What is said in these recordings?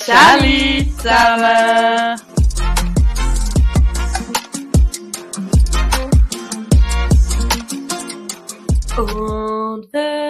Salut zusammen! Und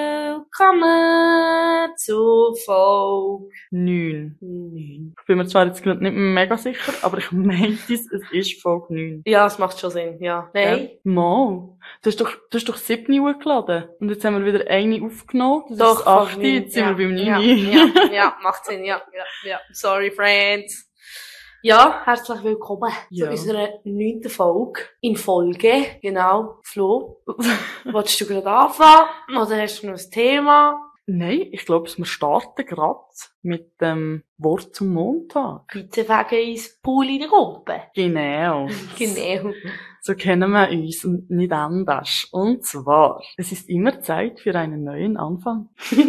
willkommen zu Folge 9. Ich bin mir zwar jetzt gerade nicht mega sicher, aber ich meinte es ist Folge 9. Ja, es macht schon Sinn, ja. Nein? Ja. Mo. Du hast doch 7 hochgeladen. Und jetzt haben wir wieder eine aufgenommen. Das doch, ist 8, jetzt sind wir beim 9. Ja, macht Sinn, ja. Sorry, friends. Ja, herzlich willkommen zu unserer 9. Folge. In Folge, genau. Flo, wolltest du gerade anfangen? Oder hast du noch ein Thema? Nein, ich glaube, wir starten gerade mit dem Wort zum Montag. Bitte wegen uns Pool in der Gruppe. Genau. Genau. So kennen wir uns und nicht anders. Und zwar, es ist immer Zeit für einen neuen Anfang.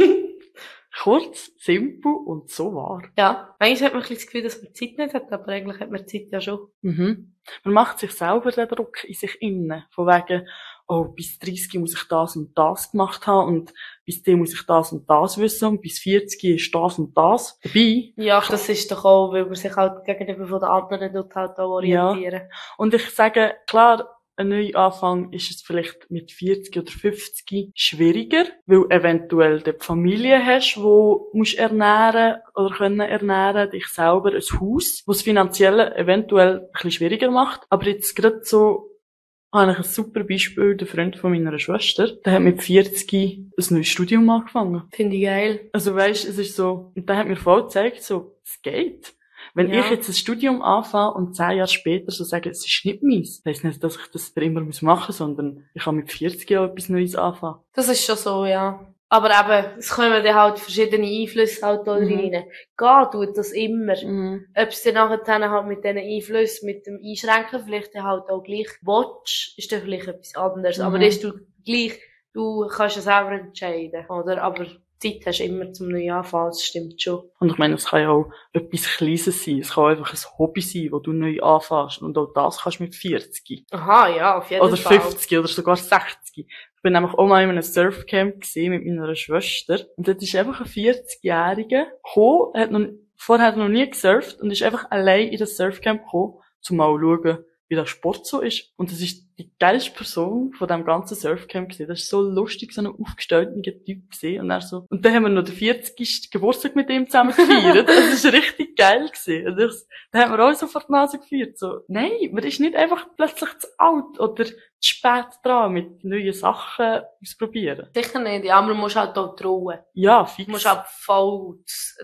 Kurz, simpel und so wahr. Ja, eigentlich hat man ein bisschen das Gefühl, dass man Zeit nicht hat, aber eigentlich hat man Zeit ja schon. Man macht sich selber den Druck in sich innen. Von wegen, oh, bis 30 muss ich das und das gemacht haben und bis dem muss ich das und das wissen und bis 40 ist das und das dabei. Ja, das ist doch auch, weil man sich halt gegenüber von den anderen dort halt auch orientieren. Ja. Und ich sage, klar, ein Neuanfang ist es vielleicht mit 40 oder 50 schwieriger, weil eventuell du die Familie hast, wo musst ernähren oder können ernähren, dich selber ein Haus, was finanziell eventuell ein bisschen schwieriger macht. Aber jetzt gerade so habe ich ein super Beispiel, der Freund von meiner Schwester, der hat mit 40 ein neues Studium angefangen. Finde ich geil. Also weisst, es ist so, und der hat mir voll gezeigt, so, es geht. Wenn ich jetzt ein Studium anfange und 10 Jahre später so sage, es ist nicht meins, heisst nicht, dass ich das für immer machen muss, sondern ich kann mit 40 Jahren etwas Neues anfangen. Das ist schon so, ja. Aber eben, es kommen dann halt verschiedene Einflüsse halt da rein. Gehen tut das immer. Ob es dann nachher halt mit diesen Einflüssen, mit dem Einschränken vielleicht halt auch gleich watch, ist dann vielleicht etwas anderes. Aber das du kannst es selber entscheiden, oder? Aber Zeit hast du immer zum Neuanfang, das stimmt schon. Und ich meine, es kann ja auch etwas Kleines sein. Es kann einfach ein Hobby sein, wo du neu anfängst. Und auch das kannst du mit 40. Aha, ja, auf jeden Fall. Oder 50 oder sogar 60. Ich bin nämlich auch mal in einem Surfcamp gesehen mit meiner Schwester. Und dort ist einfach ein 40-Jähriger gekommen, vorher hat er noch nie gesurft und ist einfach allein in das Surfcamp gekommen, um mal zu schauen, wie der Sport so ist. Und das ist die geilste Person von dem ganzen Surfcamp gewesen. Das ist so lustig, so ein aufgestellter Typ gewesen. Und dann haben wir noch den 40. Geburtstag mit ihm zusammen gefeiert. Das ist richtig geil gewesen. Und da haben wir auch so vor die Nase gefeiert. So, nein, man ist nicht einfach plötzlich zu alt oder zu spät dran mit neuen Sachen ausprobieren. Sicher nicht, ja, aber man muss halt auch trauen. Ja, fix. Du musst halt voll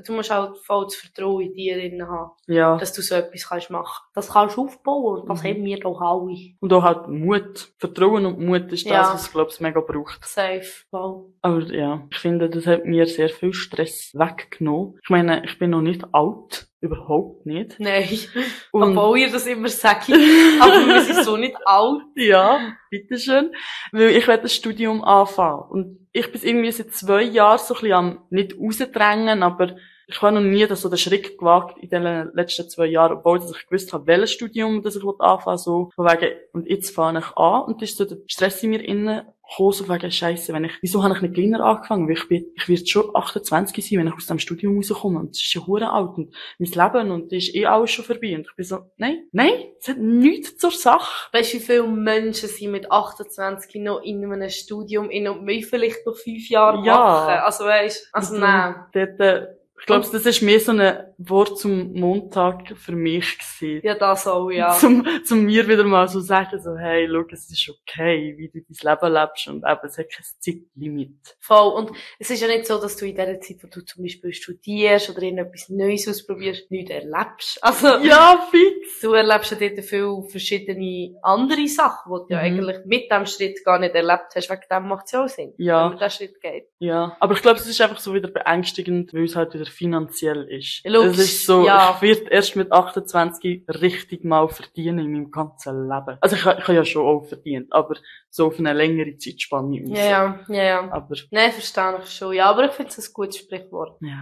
das Vertrauen in dir drin haben. Ja. Dass du so etwas kannst machen. Das kannst du aufbauen und das haben wir doch alle. Und auch halt Mut. Vertrauen und Mut ist das, was, glaube ich, mega braucht. Safe. Voll. Aber ja, ich finde, das hat mir sehr viel Stress weggenommen. Ich meine, ich bin noch nicht alt. Überhaupt nicht. Nein. Obwohl ihr das immer sagt. Aber wir sind so nicht alt. Ja, bitteschön. Weil ich will das Studium anfangen. Und ich bin irgendwie seit 2 Jahren so ein bisschen am, nicht rausdrängen, aber ich habe noch nie so den Schritt gewagt in den letzten 2 Jahren, obwohl ich gewusst habe, welches Studium das ich anfangen will, so, von wegen, und jetzt fange ich an, und das ist so der Stress in mir innen gekommen, so von wegen, Scheisse, wieso habe ich nicht kleiner angefangen? Weil ich werde schon 28 sein, wenn ich aus dem Studium rauskomme, und es ist ja hure alt, und mein Leben, und das ist alles schon vorbei, und ich bin so, nein, es hat nichts zur Sache. Weißt du, wie viele Menschen sind mit 28 noch in einem Studium, und wir vielleicht noch 5 Jahre machen? Also weißt, nein. Ich glaube, das ist mehr so ein Wort zum Montag für mich gewesen. Ja, das auch, ja. Zum mir wieder mal so sagen, so, hey, schau, es ist okay, wie du dein Leben lebst und eben, es hat kein Zeitlimit. Voll. Und es ist ja nicht so, dass du in der Zeit, wo du zum Beispiel studierst oder irgendetwas Neues ausprobierst, nichts erlebst. Also. Ja, fix. Du erlebst ja dort viele verschiedene andere Sachen, die du ja eigentlich mit dem Schritt gar nicht erlebt hast. Wegen dem macht es ja auch Sinn. Ja. Wenn man diesen Schritt geht. Ja. Aber ich glaube, es ist einfach so wieder beängstigend, weil es halt wieder finanziell ist. Ja, es ist so, ich werde erst mit 28 richtig mal verdienen in meinem ganzen Leben. Also ich habe ja schon auch verdient, aber so auf eine längere Zeitspanne. Ja. Aber. Nein, verstehe ich schon. Ja, aber ich finde es ein gutes Sprichwort. Ja.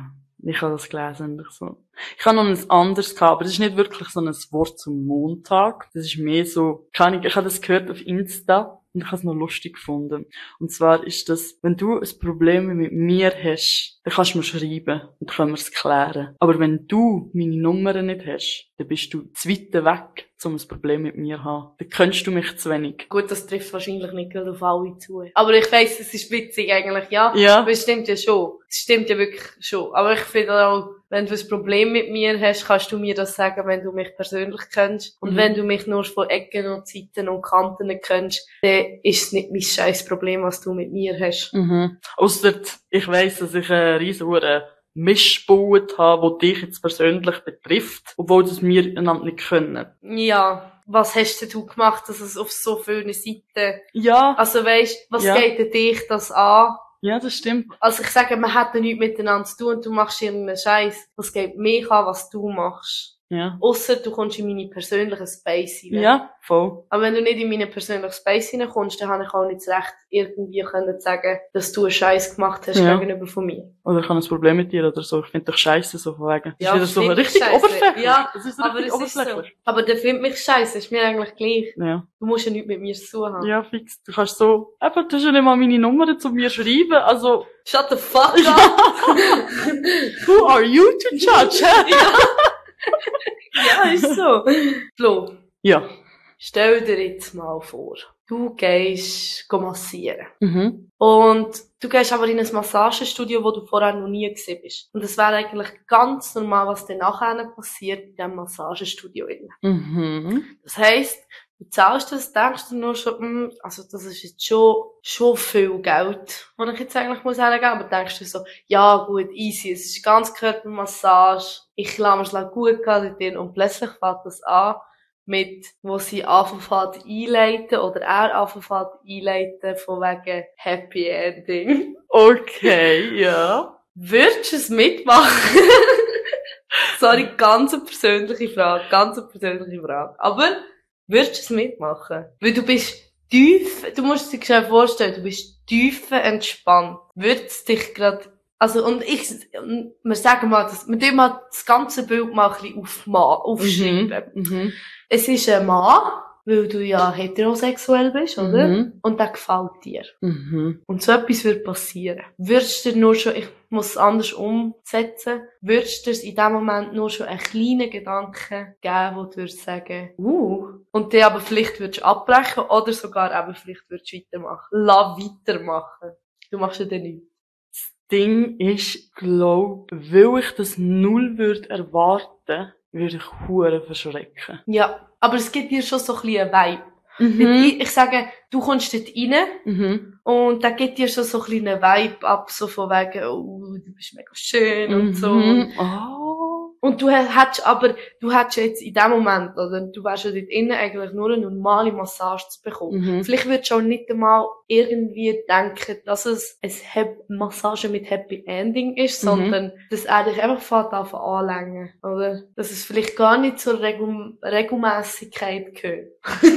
Ich habe das gelesen und ich so. Ich habe noch ein anderes gehabt, aber das ist nicht wirklich so ein Wort zum Montag. Das ist mehr so, ich habe das gehört auf Insta und ich habe es noch lustig gefunden. Und zwar ist das, wenn du ein Problem mit mir hast, dann kannst du mir schreiben und dann können wir es klären. Aber wenn du meine Nummer nicht hast, dann bist du zu weit weg, um ein Problem mit mir zu haben. Dann kennst du mich zu wenig. Gut, das trifft wahrscheinlich nicht gerade auf alle zu. Aber ich weiss, es ist witzig eigentlich, ja. Ja. Aber es stimmt ja schon. Es stimmt ja wirklich schon. Aber ich finde auch, wenn du ein Problem mit mir hast, kannst du mir das sagen, wenn du mich persönlich kennst. Und wenn du mich nur von Ecken und Seiten und Kanten kennst, dann ist es nicht mein scheiß Problem, was du mit mir hast. Ausser, ich weiss, dass ich eine riesen Misch gebaut habe, die dich jetzt persönlich betrifft, obwohl das wir einander nicht können. Ja. Was hast denn du gemacht, dass es auf so vielen Seiten... Ja. Also weisst, was Ja. geht denn dich das an? Ja, das stimmt. Also ich sage, wir hätten nichts miteinander zu tun und du machst irgendeinen Scheiß. Das geht mich an, was du machst. Ja. Ausser du kommst in meine persönlichen Space hinein. Ja, voll. Aber wenn du nicht in meinen persönlichen Space hineinkommst, dann habe ich auch nicht das Recht, irgendwie können sagen, dass du einen Scheiß gemacht hast gegenüber von mir. Oder ich habe ein Problem mit dir oder so. Ich finde dich scheisse so von wegen. Ja, das ist wieder so find ich richtig scheisse. oberflächlich. Ja, das ist aber richtig es ist so. oberflächlich. Aber der findet mich scheiße, ist mir eigentlich gleich. Ja. Du musst ja nichts mit mir zu tun haben. Ja, fix. Du kannst so, eben, du hast ja nicht mal meine Nummer zu mir schreiben, also. Shut the fuck up! Who are you to judge? Ja, ist so. Flo, Ja. stell dir jetzt mal vor, du gehst massieren. Mhm. Und du gehst aber in ein Massagestudio, wo du vorher noch nie gesehen bist. Und das wäre eigentlich ganz normal, was dann nachher passiert in diesem Massagestudio. Mhm. Das heisst, du zahlst das, denkst du nur schon, also das ist jetzt schon viel Geld, was ich jetzt eigentlich muss sagen, aber denkst du so, ja gut, easy, es ist ganz Körpermassage, ich lasse mir's gut gehen und plötzlich fängt das an, mit, wo sie anfangen einleiten, oder er anfangen einleiten, von wegen Happy Ending. Okay, ja. Würdest du es mitmachen? Sorry, ganz eine persönliche Frage. Aber, würdest du es mitmachen? Weil du bist du musst dir schon vorstellen, du bist entspannt. Würdest dich grad, also, wir sagen mal, wir tun mal das ganze Bild mal ein bisschen aufschreiben. Mhm. Es ist ein Mann, weil du ja heterosexuell bist, oder? Mhm. Und der gefällt dir. Mhm. Und so etwas wird passieren. Würdest du dir nur schon, ich muss es anders umsetzen, würdest du dir in dem Moment nur schon einen kleinen Gedanken geben, wo du würdest sagen, und den aber vielleicht würdest du abbrechen oder sogar eben vielleicht würdest du weitermachen. Lass weitermachen. Du machst ja dann nichts. Das Ding ist, glaub, weil ich das null würde erwarten, würde ich hure verschrecken. Ja, aber es gibt dir schon so ein bisschen einen Vibe. Mhm. Ich sage, du kommst dort rein Mhm. und da gibt dir schon so ein bisschen einen Vibe ab, so von wegen, oh, du bist mega schön und so. Oh. Und du hättest jetzt in dem Moment, oder du wärst ja dort innen eigentlich nur eine normale Massage zu bekommen. Mhm. Vielleicht würdest du auch nicht einmal irgendwie denken, dass es eine Massage mit Happy Ending ist, sondern dass er dich einfach anlängen, oder? Dass es vielleicht gar nicht zur Regelmäßigkeit gehört.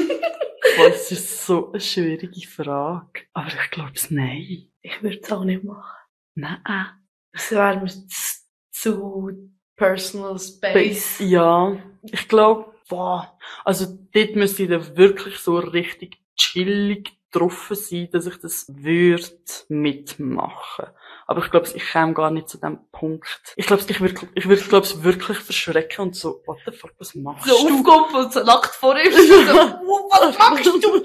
Das ist so eine schwierige Frage. Aber ich glaube es nein. Ich würde es auch nicht machen. Nein. Das wäre mir zu personal space. Ja, ich glaube, also dort müsste ich dann wirklich so richtig chillig drauf sein, dass ich das würde mitmachen. Aber ich glaube, ich käme gar nicht zu dem Punkt. Ich glaube, ich würde, glaube ich, wirklich verschrecken und so, what the fuck, was machst So du? aufkommen und so nackt vor ihm. So, was machst du?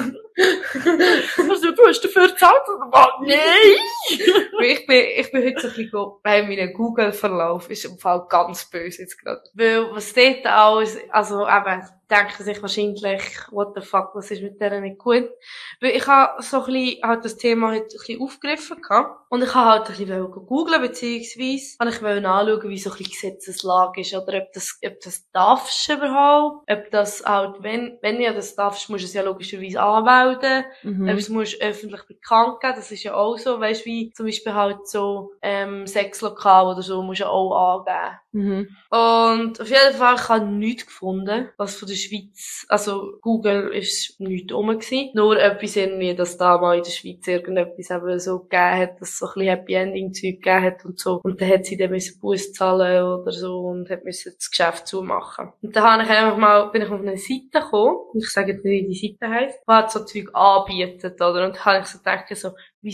Also, du hast dafür gezahlt? Nein! Ich bin heute so ein bisschen, weil mein Google-Verlauf ist im Fall ganz böse jetzt gerade. Weil, was dort alles, also eben, denken sich wahrscheinlich, what the fuck, was ist mit der nicht gut? Weil ich habe so ein bisschen, halt das Thema heute ein bisschen aufgegriffen gehabt. Und ich habe halt ein bisschen googeln, beziehungsweise, habe ich anschauen, wie so ein bisschen Gesetzeslage ist, oder ob das darfst überhaupt, ob das halt, wenn ja das darfst, musst du es ja logischerweise anmelden, ob es musst öffentlich bekannt geben, das ist ja ja auch so, weißt, wie zum Beispiel halt so, Sexlokal oder so, musst du ja auch angeben. Mhm. Und auf jeden Fall, ich habe nichts gefunden, was von der Schweiz, also Google ist nichts rum gewesen. Nur etwas irgendwie, dass da mal in der Schweiz irgendetwas eben so gegeben hat, dass es so ein bisschen Happy Ending Zeug gegeben hat und so. Und dann hat sie dann Buß zahlen oder so und hat müssen das Geschäft zumachen. Und dann bin ich auf eine Seite gekommen, und ich sage jetzt nicht, wie die Seite heisst, die hat so Zeug anbietet, oder? Und dann habe ich so gedacht, so,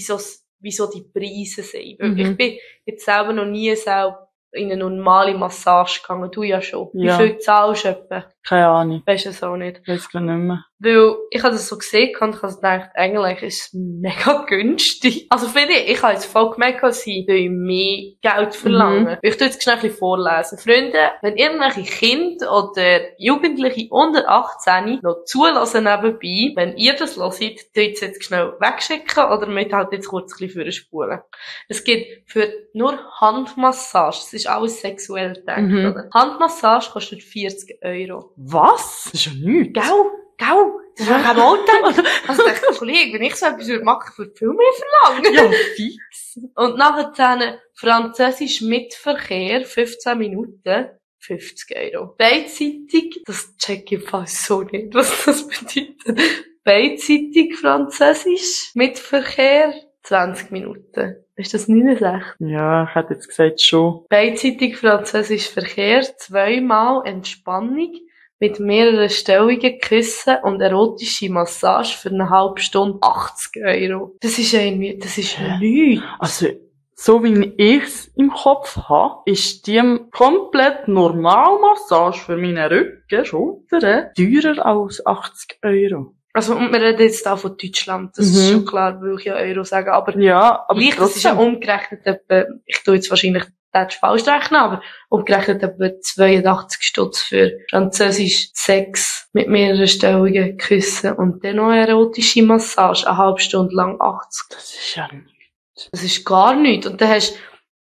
wieso die Preise sind. Ich bin jetzt selber noch nie in eine normale Massage gegangen. Du ja schon. Ja. Wie viel zahlst du etwa? Keine Ahnung. Weisst du es auch nicht. Weiss gar nicht mehr. Weil, ich habe das so gesehen und ich habe gedacht, eigentlich ist es mega günstig. Also finde ich habe jetzt voll gemerkt, dass sie mehr Geld verlangen. Ich tu jetzt schnell ein bisschen vorlesen. Freunde, wenn irgendwelche Kinder oder Jugendliche unter 18 noch zulassen nebenbei, wenn ihr das hört, tut es jetzt schnell wegschicken oder mit halt jetzt kurz ein bisschen vorspulen. Es gibt für nur Handmassage, das ist alles sexuell gedacht, oder? Handmassage kostet 40 €. Was? Das ist ja nichts. Gell? Das habe ich aber auch gedacht. Also ich dachte, Kollege, wenn ich so etwas machen würde, viel mehr verlangen. Ja, fix. Und nachher dann Französisch mit Verkehr, 15 Minuten, 50 €. Beidseitig, das check ich fast so nicht, was das bedeutet. Beidseitig Französisch mit Verkehr, 20 Minuten. Ist das 69? Ja, ich hätte jetzt gesagt schon. Beidseitig Französisch Verkehr, 2-mal Entspannung, mit mehreren Stellungen, Küssen und erotische Massage für eine halbe Stunde 80 €. Das ist nichts. Also, so wie ich's im Kopf habe, ist die komplett Normalmassage für meinen Rücken, Schultern, teurer als 80 €. Also, und wir reden jetzt da von Deutschland. Das ist schon klar, will ich ja Euro sagen. Aber, ja, aber gleich, das ist ja umgerechnet etwa, ich tue jetzt wahrscheinlich falsch rechnen, aber umgerechnet etwa 82 Stutz für Französisch Sex mit mehreren Stellungen, Küssen und dann noch eine erotische Massage, eine halbe Stunde lang 80. Das ist ja nichts. Das ist gar nichts. Und dann hast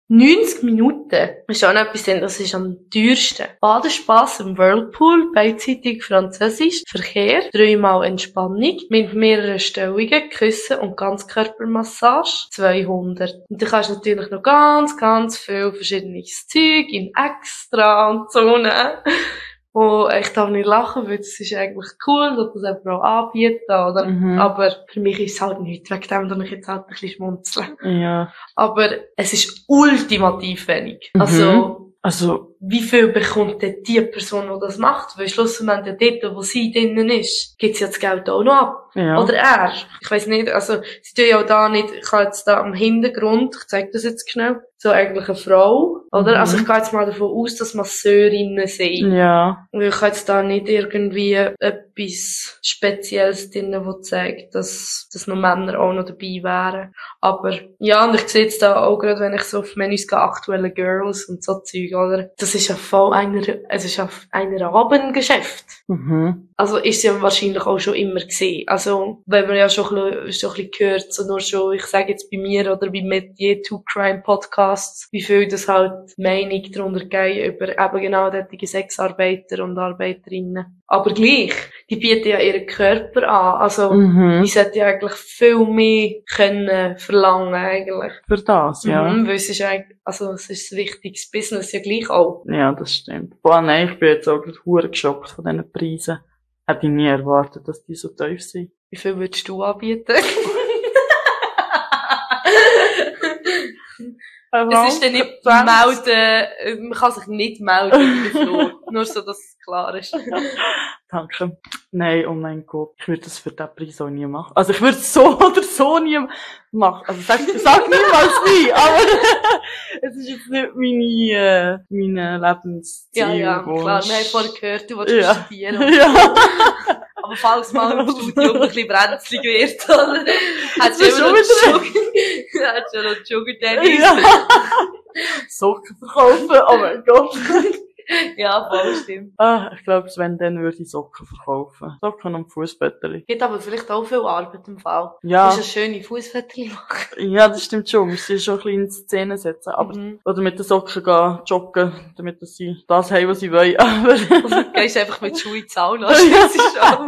90 Minuten. Das ist auch noch etwas, das ist am teuersten. Badespaß im Whirlpool, beidseitig Französisch, Verkehr, 3-mal Entspannung, mit mehreren Stellungen, Küssen und Ganzkörpermassage, 200. Und du kannst natürlich noch ganz viel verschiedenes Zeug in extra und so nehmen. Und ich darf nicht lachen, weil es ist eigentlich cool, dass das jemand auch anbietet, oder? Aber für mich ist es halt nichts, wegen dem, dass ich jetzt halt ein bisschen schmunzeln. Ja. Aber es ist ultimativ wenig. Also, wie viel bekommt denn die Person, die das macht? Weil schlussendlich dort, wo sie drinnen ist, gibt sie ja das Geld auch noch ab. Ja. Oder er. Ich weiss nicht, also, sie tun ja auch da nicht, ich habe jetzt da am Hintergrund, ich zeig das jetzt schnell, so eigentlich eine Frau, oder? Also, ich gehe jetzt mal davon aus, dass Masseurinnen sind. Ja. Und ich habe jetzt da nicht irgendwie etwas Spezielles drin, wo zeigt, dass noch Männer auch noch dabei wären. Aber, ja, und ich sehe jetzt da auch gerade, wenn ich so auf Menüs gehe, aktuelle Girls und so Zeug, oder? Das ist ja voll es ist ja ein Abendgeschäft. Also ist ja wahrscheinlich auch schon immer gesehen. Also, wenn man ja schon ein bisschen gehört, so nur schon, ich sage jetzt bei mir oder bei Metier to Crime Podcasts, wie viel das halt Meinung darunter geht über eben genau solche Sexarbeiter und Arbeiterinnen. Aber gleich, die bieten ja ihren Körper an. Also, die sollten ja eigentlich viel mehr können verlangen, eigentlich. Für das, ja. Weil es ist eigentlich, also, es ist ein wichtiges Business ja gleich auch. Ja, das stimmt. Boah, nein, ich bin jetzt auch gerade hure geschockt von diesen Preisen. Hätte ich nie erwartet, dass die so tief sind. Wie viel würdest du anbieten? Es ist dann nicht melden, man kann sich nicht melden dafür. Nur so, dass es klar ist. Danke. Nein, oh mein Gott. Ich würde das für den Preis auch nie machen. Also ich würde es so oder so nie machen. Also sag niemals nie, aber es ist jetzt nicht meine Lebensziel. Ja, klar. Wir haben vorhin gehört, du willst studieren. Ja. Aber falls mal im Studium ein bisschen brenzlig wird, oder? Hat schon noch Sugar Daddy. Ja. Socken verkaufen, oh mein Gott. Ja, voll stimmt. Ich glaube, wenn, dann würde ich Socken verkaufen. Socken und Fußbötterli. Gibt aber vielleicht auch viel Arbeit im Fall. Ja. Du musst eine schöne Fußfettchen machen. Ja, das stimmt schon. Musst du schon ein bisschen in Szene setzen. Aber, oder mit den Socken gehen, joggen, damit sie das haben, was sie wollen. Aber du gehst einfach mit Schuhe in die Sauna. Das ist schon.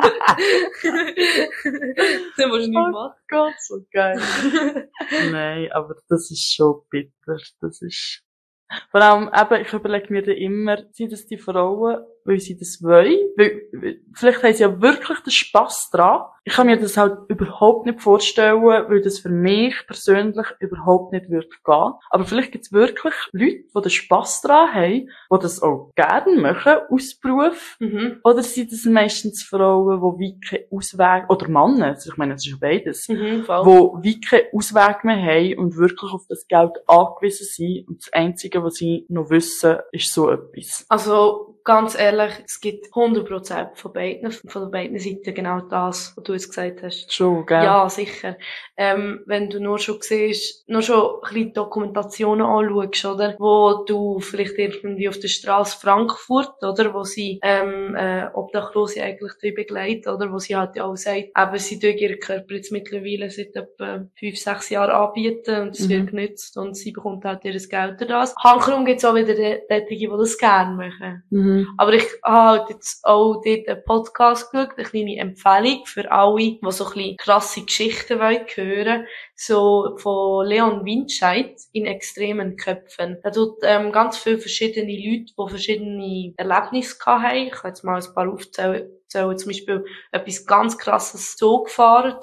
Das musst du nicht machen. Gott, so geil. Nein, aber das ist schon bitter. Das ist, vor allem, eben, ich überlege mir dann immer, sind das die Frauen, weil sie das wollen? Weil, vielleicht haben sie ja wirklich den Spass dran. Ich kann mir das halt überhaupt nicht vorstellen, weil das für mich persönlich überhaupt nicht würde gehen. Aber vielleicht gibt es wirklich Leute, die den Spass dran haben, die das auch gerne machen, aus Beruf. Oder sind das meistens Frauen, die wie keinen Ausweg, oder Männer, also ich meine, das ist ja beides, die wie keinen Ausweg mehr haben und wirklich auf das Geld angewiesen sind. Und das Einzige, was sie noch wissen, ist so etwas. Also, ganz ehrlich, es gibt 100% von beiden Seiten genau das, was du jetzt gesagt hast. Schon, gell? Ja, sicher. Wenn du nur schon siehst, nur schon ein bisschen Dokumentationen anschaust, oder? Wo du vielleicht irgendwie auf der Straße Frankfurt, oder? Wo sie, Obdachlose eigentlich drin begleiten, oder? Wo sie halt auch sagt, eben, sie tun ihren Körper jetzt mittlerweile seit etwa 5-6 Jahren anbieten und es wird genutzt und sie bekommt halt ihr Geld durch das. Hankerum gibt's auch wieder Tätige, die das gerne machen. Aber ich habe halt jetzt auch dort einen Podcast geschaut, eine kleine Empfehlung für alle, die so ein bisschen krasse Geschichten hören wollen. So von Leon Winscheid in extremen Köpfen. Da tut ganz viele verschiedene Leute, die verschiedene Erlebnisse hatten. Ich kann jetzt mal ein paar aufzählen. Zum Beispiel etwas ganz krasses Zugfahren,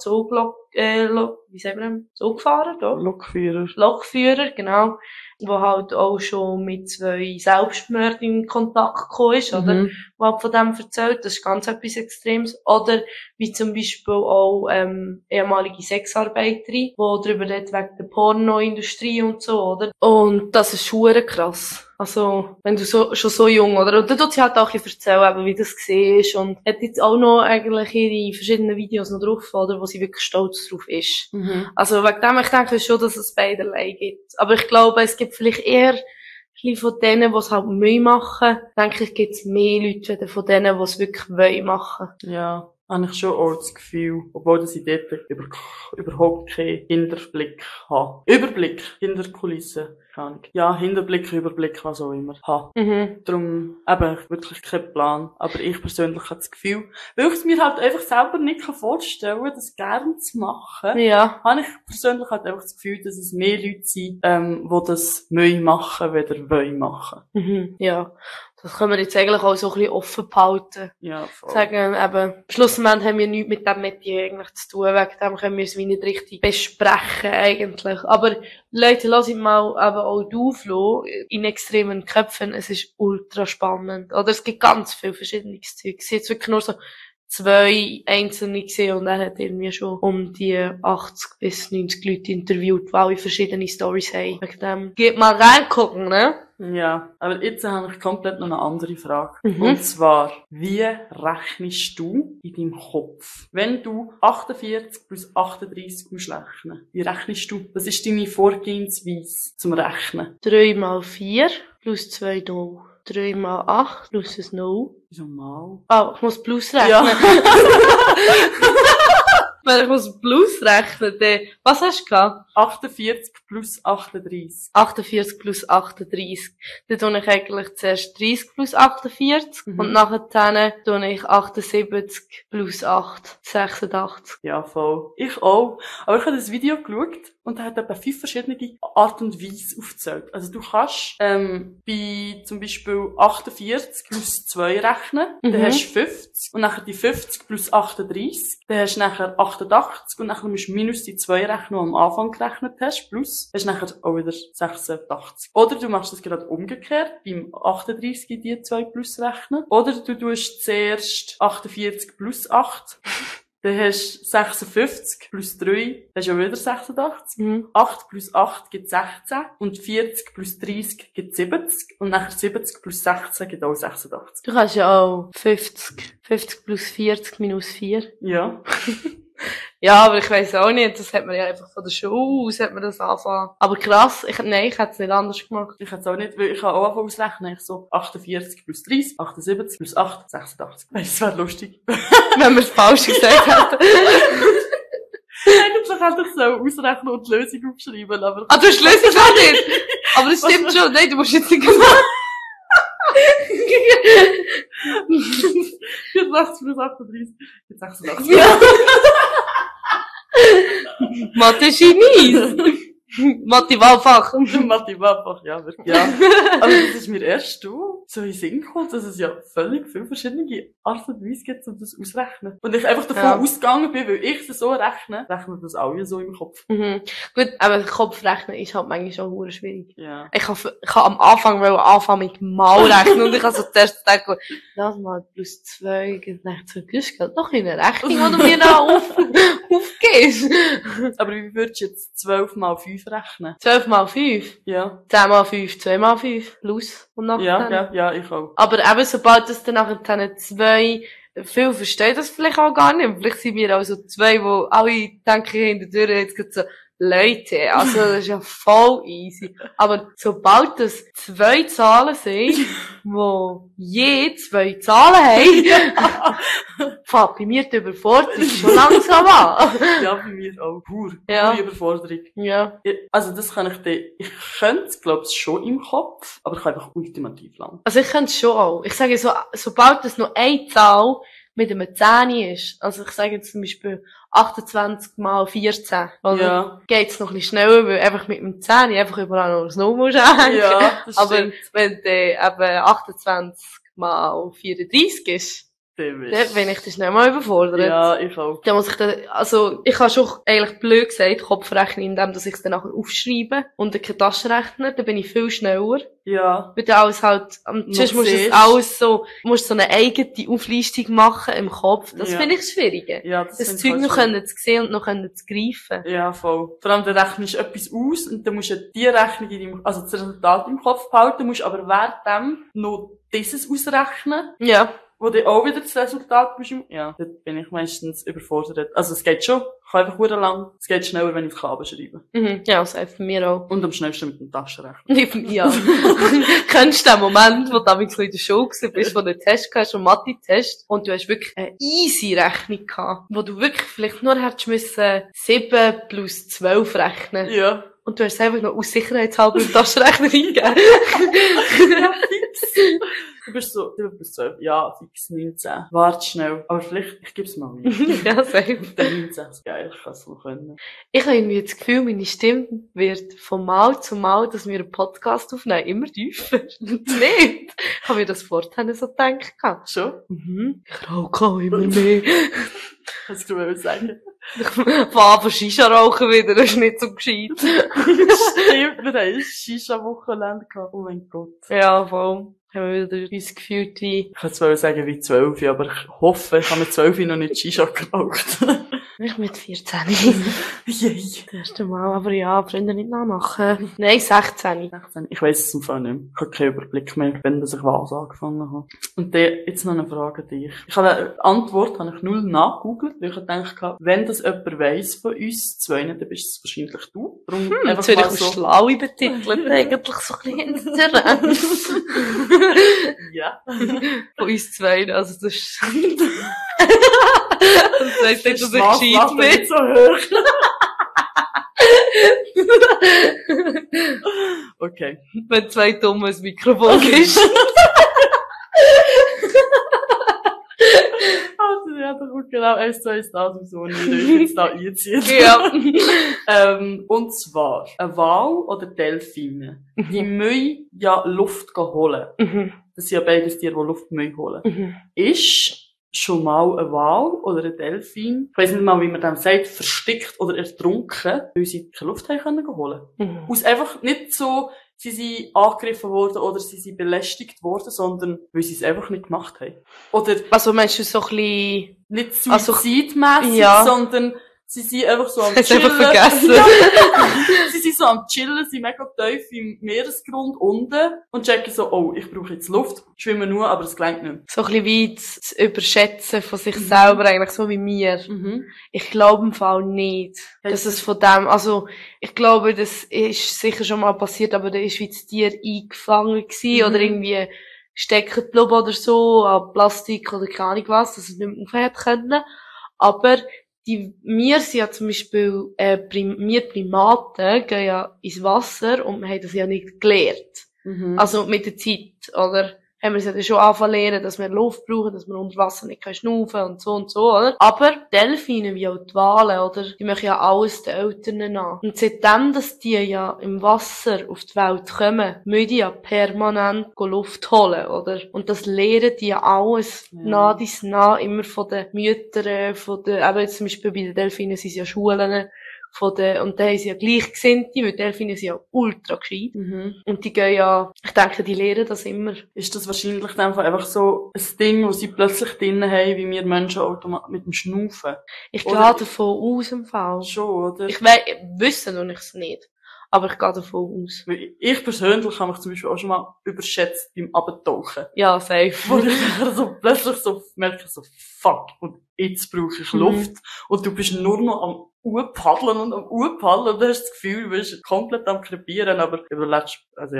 wie sagen wir das? Zugfahren, doch? Lokführer, genau. Wo halt auch schon mit 2 Selbstmorden in Kontakt gekommen ist, oder? Wo halt von dem erzählt, das ist ganz etwas Extremes. Oder, wie zum Beispiel auch, ehemalige Sexarbeiterin, die darüber redet wegen der Pornoindustrie und so, oder? Und das ist schwer krass. Also, wenn du schon so jung, oder? Und dann tut sie halt auch ein bisschen erzählen, eben, wie das war. Und hat jetzt auch noch eigentlich ihre verschiedenen Videos noch drauf, oder? Wo sie wirklich stolz drauf ist. Also, wegen dem, ich denke schon, dass es beiderlei gibt. Aber ich glaube, es gibt vielleicht eher ein bisschen von denen, die es halt Mühe machen. Denke ich, gibt es mehr Leute von denen, die es wirklich wollen machen. Ja. Habe ich schon auch das Gefühl, obwohl dass ich dort überhaupt keinen Hinterblick habe. Überblick, hinter Kulissen. Ja, Hinterblick, Überblick, was auch immer. Darum eben wirklich kein Plan. Aber ich persönlich habe das Gefühl, weil ich es mir halt einfach selber nicht vorstellen kann, das gerne zu machen, habe ich persönlich halt einfach das Gefühl, dass es mehr Leute sind, die das machen, weder wollen machen. Ja. Das können wir jetzt eigentlich auch so ein bisschen offen behalten. Ja, voll. Sagen, eben, schlussendlich haben wir nichts mit dem Metier eigentlich zu tun. Wegen dem können wir es wie nicht richtig besprechen, eigentlich. Aber, Leute, lasst mal eben auch du, Flo, in extremen Köpfen. Es ist ultra spannend. Oder es gibt ganz viel verschiedenes Zeug. Es sind jetzt wirklich nur so 2 Einzelne gesehen und er hat irgendwie schon um die 80 bis 90 Leute interviewt, die alle verschiedene Storys haben. Wegen dem, geht mal reingucken, ne? Ja, aber jetzt habe ich komplett noch eine andere Frage. Und zwar, wie rechnest du in deinem Kopf, wenn du 48 plus 38 musst rechnen? Wie rechnest du? Was ist deine Vorgehensweise zum Rechnen? 3 mal 4 plus 2 0. 3 mal 8 plus ein 0. Wieso mal? Oh, ich muss plus rechnen. Ja. Wenn ich muss plus rechnen, dann, was hast du gehabt? 48 plus 38. 48 plus 38. Dann tue ich eigentlich zuerst 30 plus 48 und nachher tue ich 78 plus 8, 86. Ja, voll. Ich auch. Aber ich habe das Video geschaut und er hat etwa 5 verschiedene Art und Weise aufgezählt. Also du kannst bei zum Beispiel 48 plus 2 rechnen, dann hast du 50 und nachher die 50 plus 38, dann hast du nachher 88 und nachher musst du minus die 2 rechnen, die du am Anfang gerechnet hast, plus hast du nachher auch wieder 86. Oder du machst das gerade umgekehrt, beim 38 die 2 plus rechnen. Oder du tust zuerst 48 plus 8. Dann hast du 56 plus 3, hast du ja wieder 86. 8 plus 8 gibt 16. Und 40 plus 30 gibt 70. Und nachher 70 plus 16 gibt auch 86. Du kannst ja auch 50 plus 40 minus 4. Ja. Ja, aber ich weiss auch nicht, das hat man ja einfach von der Schule aus, hat man das angefangen. Aber krass, ich hätte es nicht anders gemacht. Ich hätte es auch nicht, weil ich kann auch anfangen ausrechnen, ich so 48 plus 30, 78 plus 8, 86. Weißt du, das wäre lustig. Wenn wir es falsch gesagt hätten. Eigentlich hätte ich so ausrechnen und die Lösung aufschreiben, aber... Ah, du hast die Lösung auch nicht? Aber das stimmt schon. Nein, du musst jetzt nicht gesagt. 84 plus 38, jetzt 86. Ja. Mathe Genies. Mathe Wahlfach. Mathe Wahlfach, ja, wirklich. Ja. Aber das ist mir erst so in den Sinn gekommen, dass es ja völlig viele verschiedene Arten und Weisen gibt, um das auszurechnen. Und ich einfach davon ausgegangen bin, weil ich es so rechne das alle so im Kopf. Mhm. Gut, aber Kopfrechnen ist halt manchmal schon hure schwierig. Ja. Ich kann am Anfang anfangen mit Mal rechnen und ich habe so zuerst gedacht, das mal plus 2, und dann dachte ich, das geht doch in eine Rechnung, die du mir da aufgehst. Aber wie würdest du jetzt 12 mal 5 rechnen? 12 mal 5? Ja. 10 mal 5, 2 mal 5, plus und nachher. Ja, ich auch. Aber eben, sobald das dann nachher 2, viele verstehen das vielleicht auch gar nicht. Vielleicht sind wir auch so 2, wo alle denken hinter der jetzt so, Leute, also das ist ja voll easy. Aber sobald das 2 Zahlen sind, wo je 2 Zahlen haben, fängt bei mir die Überforderung schon langsam an. Ja, bei mir auch. Pure Überforderung. Ja. Also das kann ich könnte es, glaube ich, schon im Kopf, aber ich kann einfach ultimativ lang. Also ich könnte es schon auch. Ich sage so, sobald das noch eine Zahl mit einem 10 ist, also ich sage jetzt zum Beispiel 28 mal 14, oder? Ja. Geht's noch ein bisschen schneller, weil einfach mit dem 10 einfach überall noch das Null musst hängen. Ja, das aber stimmt. wenn du eben 28 mal 34 ist, dann bin ich das nicht mal überfordert. Ja, ich auch. Dann muss ich ich habe schon eigentlich blöd gesagt, Kopfrechnen, indem dass ich es dann nachher aufschreibe und dann keine Taschenrechner, dann bin ich viel schneller. Ja. Weil du alles halt, sonst musst du es alles so, musst so eine eigene Auflistung machen im Kopf. Das finde ich schwieriger. Ja, das Zeug noch können zu sehen und noch können zu greifen. Ja, voll. Vor allem, dann rechnest du etwas aus und dann musst du die Rechnung also das Resultat im Kopf behalten, musst aber währenddem noch dieses ausrechnen. Ja. Wo du auch wieder das Resultat bist. Ja, dort bin ich meistens überfordert. Also es geht schon, ich kann einfach sehr lang. Es geht schneller, wenn ich auf Kabel schreibe. Mhm. Ja, das heißt für mir auch. Und am schnellsten mit dem Taschenrechner. Ja. Kennst du den Moment, wo du damals in der Schule bist, wo du einen Test hast, einen Mathe-Test, und du hast wirklich eine easy Rechnung gehabt, wo du wirklich vielleicht nur hättest müssen 7 plus 12 rechnen. Ja. Und du hast es einfach noch aus Sicherheitshalber im Taschenrechner eingegeben. Ja, fix. Du bist so, 7 plus 12. Ja, fix 19. Warte schnell. Aber vielleicht, ich geb's mal wieder. Ja, safe. Der 19 ist geil, ich kann es noch können. Ich habe irgendwie das Gefühl, meine Stimme wird von Mal zu Mal, dass wir einen Podcast aufnehmen, immer tiefer. Nicht? Ich habe mir das vorher so gedacht. Schon? Mhm. Ich rauche auch immer mehr. Was du willst sagen? Von Shisha rauchen wieder, das ist nicht so gescheit. Stimmt, wir haben ein Shisha-Wochenende gehabt. Oh mein Gott. Ja, voll. Haben wir wieder uns gefühlt wie... Ich kann zwar sagen wie 12, aber ich hoffe, ich habe mit 12 noch nicht Shisha geraucht. Ich mit 14. Yay. Das erste Mal, aber ja, Freunde nicht nachmachen. Nein, 16. Ich weiss es im Fall nicht mehr. Ich habe keinen Überblick mehr, wenn ich was angefangen habe. Und jetzt noch eine Frage an dich. Ich habe eine Antwort, habe ich null nachgegoogelt, weil ich gedacht, wenn das jemand weiss von uns zwei, dann bist es wahrscheinlich du. Darum einfach mal so schlau betitelt, eigentlich so ein bisschen Ja. Von uns zwei, also das ist... Das heisst nicht, dass ich gescheit bin. Nicht so hoch. Okay. Wenn 2 dumme ins Mikrofon ist. Also, ja, da kommt genau 1 zu 1 das, wieso ich jetzt da einziehe. Ja. Und zwar, eine Wal oder Delfine, die müssen ja Luft holen. Das sind ja beides Tiere, die Luft holen. Ist schon mal ein Wal oder ein Delfin, ich weiss nicht mal, wie man dem sagt, verstickt oder ertrunken, weil sie keine Luft haben können holen. Aus einfach nicht so, sie sind angegriffen worden oder sie sind belästigt worden, sondern weil sie es einfach nicht gemacht haben. Oder, also meinst du so ein bisschen... nicht suizidmässig, sondern Sie sind einfach so am Hast du Chillen. einfach vergessen. Ja. Sie sind so am Chillen, sind mega tief im Meeresgrund unten und checken so, oh, ich brauche jetzt Luft, schwimmen nur, aber es gelangt nicht. So ein bisschen wie das Überschätzen von sich selber, eigentlich so wie mir. Mhm. Ich glaube im Fall nicht, dass es von dem, also, ich glaube, das ist sicher schon mal passiert, aber da ist wie das Tier eingefangen gewesen, oder irgendwie stecken geblieben oder so, an Plastik oder keine Ahnung was, dass es nicht mehr aufhören können. Aber wir sind ja zum Beispiel, wir Primaten gehen ja ins Wasser und wir haben das ja nicht gelernt. Mhm. Also mit der Zeit, oder? Haben wir es ja dann schon angefangen zu lernen, dass wir Luft brauchen, dass wir unter Wasser nicht schnaufen und so, oder? Aber Delfine, wie auch die Wale, oder? Die machen ja alles den Eltern nach. Und seitdem, dass die ja im Wasser auf die Welt kommen, müssen die ja permanent Luft holen, oder? Und das lernen die ja alles nah dies nah, immer von den Müttern, eben jetzt zum Beispiel bei den Delfinen sind es ja Schulen, und da haben sie ja Gleichgesinnte, weil Delfine sind ja ultra gescheit. Mhm. Und die gehen ja, ich denke, die lernen das immer. Ist das wahrscheinlich dann einfach so ein Ding, wo sie plötzlich drinnen haben, wie wir Menschen automatisch mit dem Schnaufen? Ich Oder- gehe davon aus, im Fall. Schon, oder? Ich wissen noch nichts nicht. Aber ich gehe davon aus. Weil ich persönlich habe mich zum Beispiel auch schon mal überschätzt beim Abtauchen. Ja, safe. Wo ich dann so plötzlich so merke, so, fuck, und jetzt brauche ich Luft. Und du bist nur noch am Paddeln und du hast das Gefühl, du bist komplett am Krepieren, aber überlebst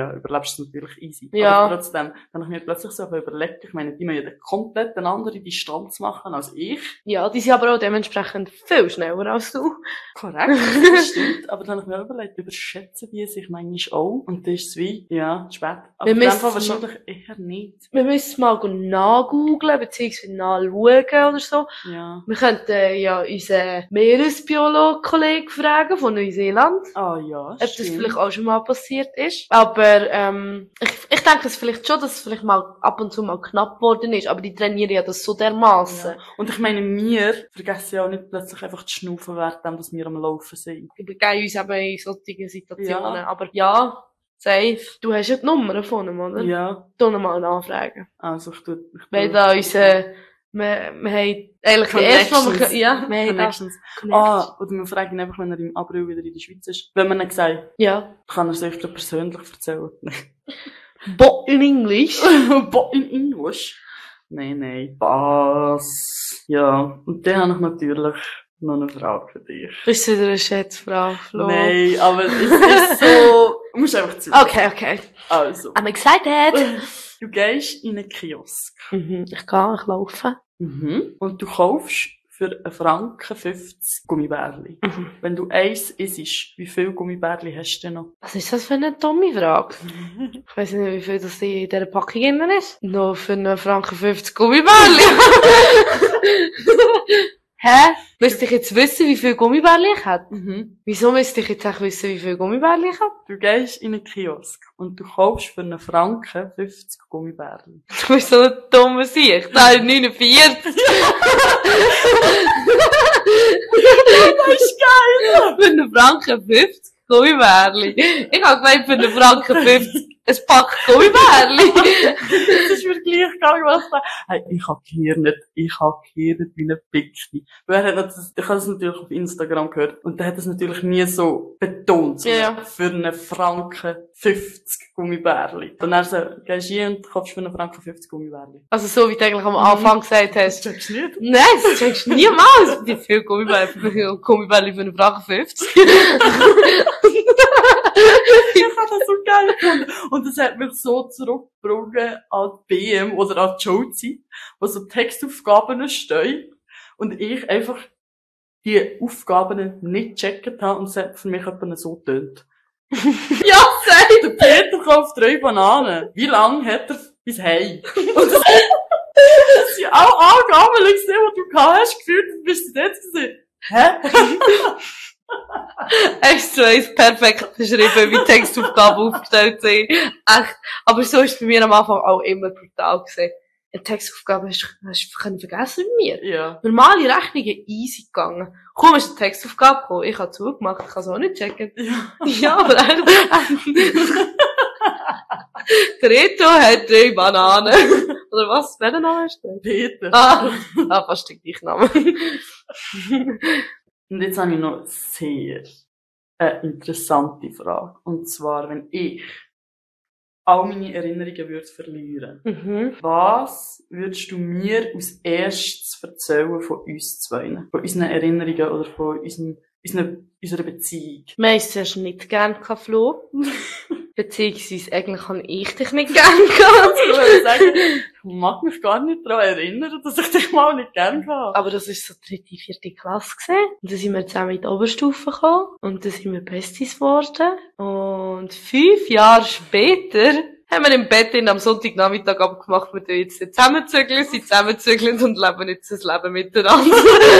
es natürlich easy. Ja. Aber trotzdem, dann habe ich mir plötzlich so überlegt, ich meine, die müssen ja komplett eine andere Distanz machen als ich. Ja, die sind aber auch dementsprechend viel schneller als du. Korrekt, das stimmt. Aber dann habe ich mir überlegt, überschätzen die sich manchmal auch. Und das ist wie, ja, spät. Aber in dem Fall wahrscheinlich eher nicht. Wir müssen mal nachgoogeln, beziehungsweise nachschauen oder so. Ja. Wir könnten ja unseren Meeresbiologen-Kollegen fragen von Neuseeland. Ah, ja, Ob das vielleicht auch schon mal passiert ist. Aber, ich denke es vielleicht schon, dass es vielleicht mal ab und zu mal knapp geworden ist. Aber die trainieren ja das so dermassen. Ja. Und ich meine, wir vergessen ja auch nicht plötzlich einfach zu schnaufen, während dass wir am Laufen sind. Wir begeben uns eben in solchen Situationen. Ja. Aber ja, safe. Du hast ja die Nummer von ihm, oder? Ja. Du noch mal nachfragen. Also, ich Weil da wir haben eigentlich die erste, wo wir, ja, wir haben Connections. da Oder wir fragen ihn einfach, wenn er im April wieder in der Schweiz ist. Wenn man ihn gesagt, ja. kann er es euch persönlich erzählen. But in English. But in English? Nein. Was? Ja. Und dann habe ich natürlich noch eine Frage für dich. Bist du wieder eine Schätzfrage, Flo? Nein, aber es ist so, du musst einfach zu. Okay. Also. I'm excited. Du gehst in einen Kiosk. Ich laufe. Und du kaufst für 1,50 Franken Gummibärli. Wenn du eins isst, wie viele Gummibärli hast du denn noch? Was ist das für eine dumme Frage? Ich weiss nicht, wie viel das in dieser Packung drin ist. Noch für 1,50 Franken Gummibärli. Hä? Müsste ich jetzt wissen, wie viel Gummibärli ich habe? Wieso müsste ich jetzt auch wissen, wie viel Gummibärli ich habe? Du gehst in einen Kiosk und du kaufst für 1,50 Franken Gummibärli. Du bist so ein dummer Sieg. Nein, 49. Das ist geil! Für 1,50 Franken Gummibärli. Ich habe gemeint, für 1,50 Franken ein Pack Gummibärli. Das ist mir gleich gegangen, was da. Hey, ich habe gehirnet wie ein Pickli. Ich habe das natürlich auf Instagram gehört. Und der hat das natürlich nie so betont. So für 1,50 Franken Gummibärli. Und dann so, gehst du hier und kaufst für 1,50 Franken Gummibärli. Also so, wie du eigentlich am Anfang gesagt hast. Das checkst du nicht? Nein, das checkst du niemals. Wie viel Gummibärli für 1,50 Franken? Ich habe das so geil gefunden. Und das hat mich so zurückgebracht an die BM oder an die Schulzeit, wo so Textaufgaben stehen und ich einfach die Aufgaben nicht gecheckt habe und es hat für mich etwa so getönt. Ja, sag! Der Peter kauft 3 Bananen. Wie lange hat er bis heim? Und das sind auch Angaben, die du gehabt hast, gefühlt, du bist jetzt gesehen. Hä? Extra ist perfekt beschrieben, wie Textaufgaben aufgestellt sind. Echt. Aber so ist es bei mir am Anfang auch immer brutal gewesen. Eine Textaufgabe hast du vergessen bei mir. Ja. Normale Rechnungen easy gegangen. Komm, ist eine Textaufgabe gekommen. Ich habe zugemacht, ich kann es auch nicht checken. Ja, aber eigentlich. Der Reto hat 3 Bananen. Oder was? Welchen Namen hast du? Peter. Fast der gleiche Name. Und jetzt habe ich noch eine sehr interessante Frage. Und zwar, wenn ich all meine Erinnerungen würde verlieren, was würdest du mir als erstes erzählen von uns zwei? Von unseren Erinnerungen oder von unserer Beziehung? Meistens hast du nicht gern Flo. Beziehungsweise eigentlich habe ich dich nicht gern gehabt. Ich würde sagen, ich mag mich gar nicht daran erinnern, dass ich dich mal nicht gern hatte. Aber das war so 3., 4. Klasse gewesen. Und dann sind wir zusammen in die Oberstufe gekommen. Und dann sind wir Besties geworden. Und 5 Jahre später haben wir im Bett am Sonntagnachmittag abgemacht, wir tun jetzt nicht zusammenzügeln, sind zusammenzügeln und leben jetzt das Leben miteinander.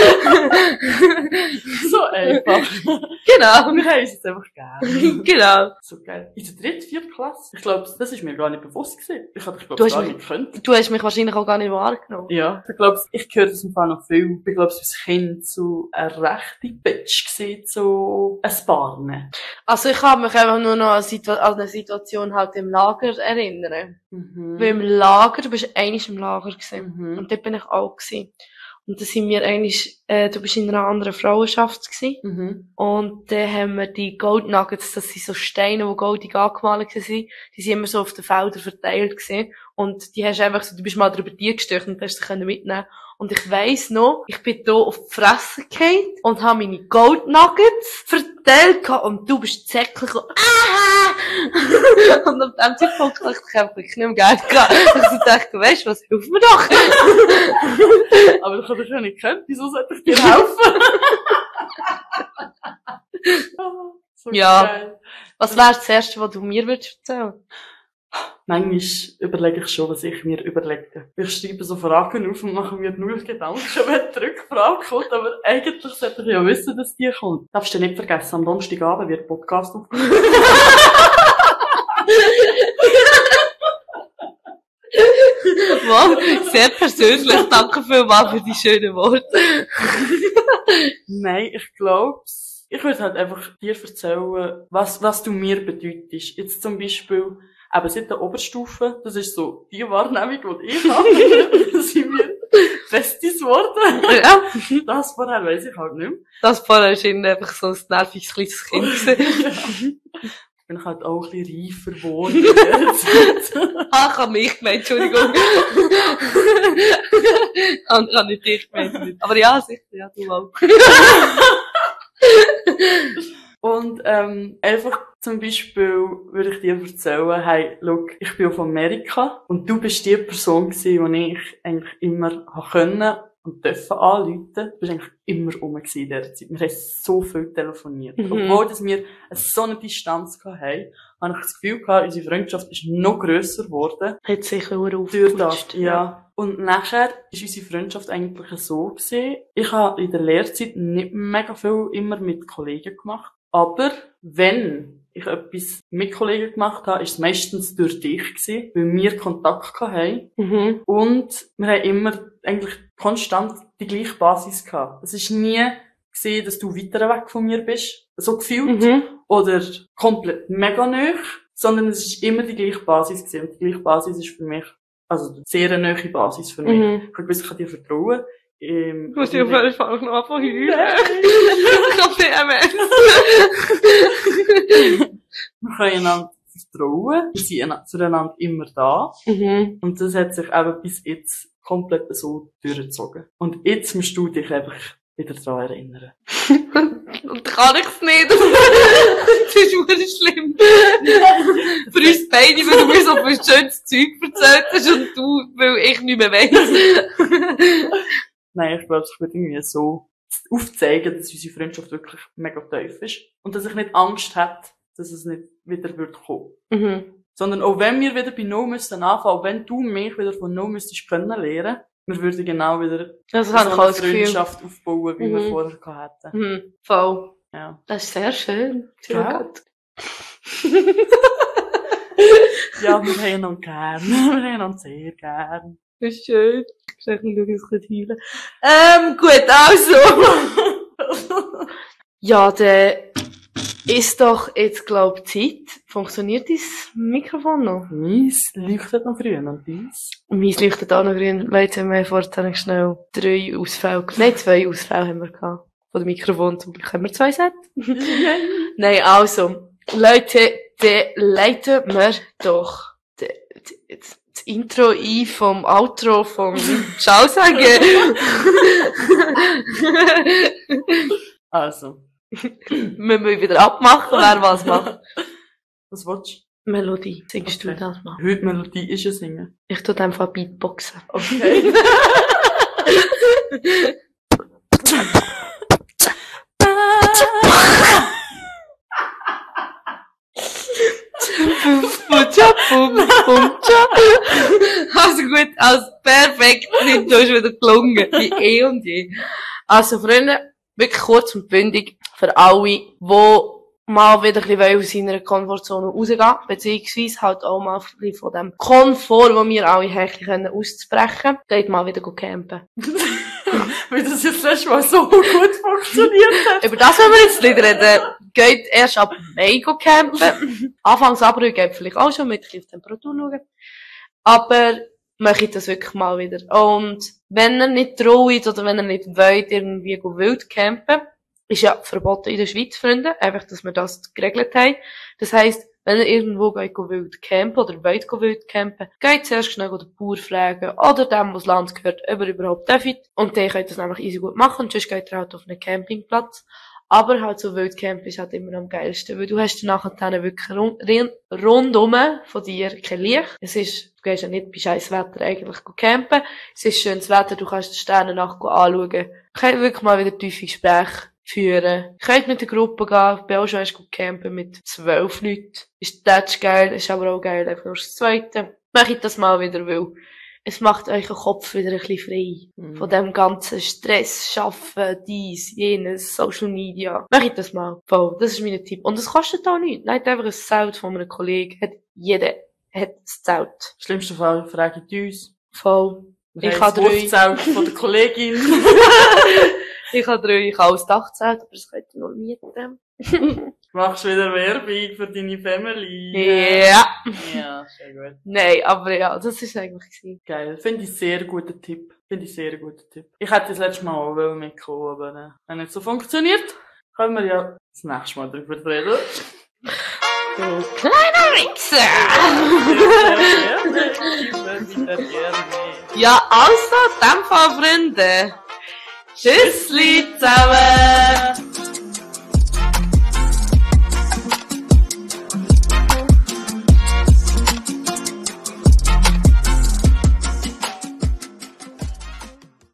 So einfach. Genau. Wir haben uns jetzt einfach gern. Genau. So geil. In der 3., 4. Klasse? Ich glaube, das ist mir gar nicht bewusst gewesen. Ich hatte dich, Du glaube hast gar mich- nicht gekannt. Du hast mich wahrscheinlich auch gar nicht wahrgenommen. Ja. Ich glaube, ich höre das im Fall noch viel. Ich glaube, als Kind so eine rechte Bitch gesehen, so ein Barne. Also ich kann mich einfach nur noch an eine Situation halt im Lager erinnern. Weil im Lager, du bist eigentlich im Lager gewesen. Und dort bin ich auch gewesen. Und dann sind wir eigentlich, du bist in einer anderen Frauenschaft gewesen. Und dann haben wir die Gold Nuggets, das sind so Steine, die goldig angemalt waren, die sind immer so auf den Feldern verteilt gewesen. Und die hast einfach so, du bist mal drüber gestürzt und hast sie mitnehmen. Und ich weiss noch, ich bin hier auf die Fresse gefallen und habe meine Gold Nuggets verteilt gehabt und du bist zäcklich und und ab dem Zeitpunkt dachte ich einfach, ich nicht mehr Geld gehabt. Ich dachte, weisst du was, hilf mir doch. Aber ich habe dich ja nicht gekannt. Wieso sollte ich dir helfen? So Ja. geil. Was wäre das Erste, was du mir würdest erzählen? Manchmal überlege ich schon, was ich mir überlege. Ich schreibe so Fragen auf und mache mir null Gedanken, wenn die Rückfrage kommt, aber eigentlich sollte ich ja wissen, dass die kommt. Darfst du nicht vergessen, am Donnerstagabend wird Podcast aufgenommen. Wow, sehr persönlich. Danke vielmals für die schönen Worte. Nein, ich glaub's. Ich würde halt einfach dir erzählen, was du mir bedeutest. Jetzt zum Beispiel, eben seit der Oberstufe, das ist so die Wahrnehmung, die ich habe, da sind wir Besties geworden. Ja. Das vorher weiss ich halt nicht mehr. Das vorher war einfach so ein nerviges kleines Kind gewesen. Ja. Ich bin halt auch ein bisschen reifer geworden. Jetzt. Ah, ich habe mich gemeint, Entschuldigung. Andere haben nicht dich gemeint. Aber ja, sicher, ja, du auch. Und einfach zum Beispiel würde ich dir erzählen, hey, look, ich bin auf Amerika und du bist die Person gewesen, die ich eigentlich immer können und dürfen anrufen. Du bist eigentlich immer rum gewesen in dieser Zeit. Wir haben so viel telefoniert. Obwohl dass wir so eine Distanz hatten, habe ich das Gefühl gehabt, unsere Freundschaft ist noch grösser geworden. Hat sicher auch Durch das, aufgeputscht. ja. Und nachher ist unsere Freundschaft eigentlich so gewesen. Ich habe in der Lehrzeit nicht mega viel immer mit Kollegen gemacht. Aber wenn ich etwas mit Kollegen gemacht habe, ist es meistens durch dich gewesen, weil wir Kontakt hatten. Und wir haben immer eigentlich konstant die gleiche Basis gehabt. Es ist nie gesehen, dass du weiter weg von mir bist, so gefühlt, oder komplett mega nahe, sondern es ist immer die gleiche Basis gewesen. Und die gleiche Basis ist für mich, also eine sehr nahe Basis für mich. Ich habe gewusst, ich kann dir vertrauen. Ich muss dir auf jeden Fall noch anfangen heulen. Ich hab PMS. Wir können einander vertrauen. Wir sind zueinander immer da. Und das hat sich eben bis jetzt komplett so durchgezogen. Und jetzt musst du dich einfach wieder daran erinnern. Und kann ich's nicht. Das ist wirklich schlimm. Für uns beide, weil du mir so viel schönes Zeug erzählt hast und du, weil ich nicht mehr weiss. Nein, ich glaube, ich würde irgendwie so aufzeigen, dass unsere Freundschaft wirklich mega tief ist. Und dass ich nicht Angst hätte, dass es nicht wieder wird kommen. Sondern auch wenn wir wieder bei Null müssen anfangen, auch wenn du mich wieder von Null müsstest kennenlernen, wir würden genau wieder Das so habe ich auch eine das Gefühl. Freundschaft aufbauen, wie wir vorher hatten. Voll. Ja. Das ist sehr schön. Ja. Ja, wir haben ihn gern. Wir haben ihn sehr gern. Das ist schön. Ich schaue, ich kann heulen. Gut, also. Ja, dann ist doch jetzt, glaub ich, Zeit. Funktioniert dein Mikrofon noch? Meins leuchtet noch grün und deins? Meins leuchtet auch noch grün. Leute, haben wir vorhin schnell 3 Ausfälle, nein, 2 Ausfälle haben wir gehabt. von dem Mikrofon, zum Glück haben wir 2 Sätze. Nein, also, Leute, leiten wir doch das Intro ein vom Outro vom Ciao sagen. Also. Wir müssen wieder abmachen, wer was macht. Was willst Melodie. Singst Okay. du das mal? du? Heute Melodie ist ein Singen. Ich tu einfach Beatboxen. Okay. Also gut, also perfekt. Du hast wieder gelungen. Wie eh und je. Also Freunde, wirklich kurz und bündig für alle, die mal wieder ein bisschen aus seiner Komfortzone rausgehen, beziehungsweise halt auch mal ein bisschen von dem Komfort, den wir alle häufig können, auszubrechen. Geht mal wieder campen. Weil das jetzt letztes Mal so gut funktioniert hat. Über das wollen wir jetzt nicht reden. Geht erst ab Mai campen. Anfangs April geht vielleicht auch schon mit ein bisschen auf Temperatur schauen. Aber mache ich das wirklich mal wieder. Und wenn ihr nicht traut oder wenn ihr nicht wollt, irgendwie wild campen, ist ja verboten in der Schweiz, Freunde. Einfach, dass wir das geregelt haben. Das heisst, wenn ihr irgendwo geht wild campen oder wollt wild campen, geht zuerst schnell den Bauer fragen oder dem, was Land gehört, ob er überhaupt darf. Und dann könnt ihr das nämlich easy gut machen und sonst geht ihr halt auf einen Campingplatz. Aber halt so Wildcamp ist halt immer am geilsten, weil du hast dann nachher wirklich rundum von dir kein Licht. Es ist, du gehst ja nicht bei scheiß Wetter eigentlich campen. Es ist schönes Wetter, du kannst die Sterne nachher anschauen. Du könnt wirklich mal wieder tiefe Gespräche führen. Ihr könnt mit der Gruppe gehen. Ich bin auch schon erst campen mit 12 Leuten. Ist das geil, ist aber auch geil, einfach nur das Zweite. Mach ich das mal wieder, weil es macht euch den Kopf wieder ein bisschen frei. Von dem ganzen Stress, Schaffen, dies, jenes, Social Media. Mach ich das mal. Voll. Das ist mein Tipp. Und es kostet auch nichts. Nicht einfach ein Zelt von einem Kollegen. Jeder hat ein Zelt. Im schlimmsten Fall fragen die uns. Voll. Wir Ich haben habe das 3. Wurfzelt von der Kollegin. Ich habe 3. Ich habe auch ein Dachzelt, aber das könnt ihr nur mieten. Machst wieder Werbung für deine Family. Ja. Ja, sehr gut. Nein, aber ja, das ist eigentlich gewesen. Geil. Finde ich sehr guter Tipp. Ich hätte das letzte Mal auch mitkommen, aber wenn nicht so funktioniert, können wir ja das nächste Mal darüber reden. Du kleiner Wichser! Ja, also, in dem Fall, Freunde. Tschüssli zusammen!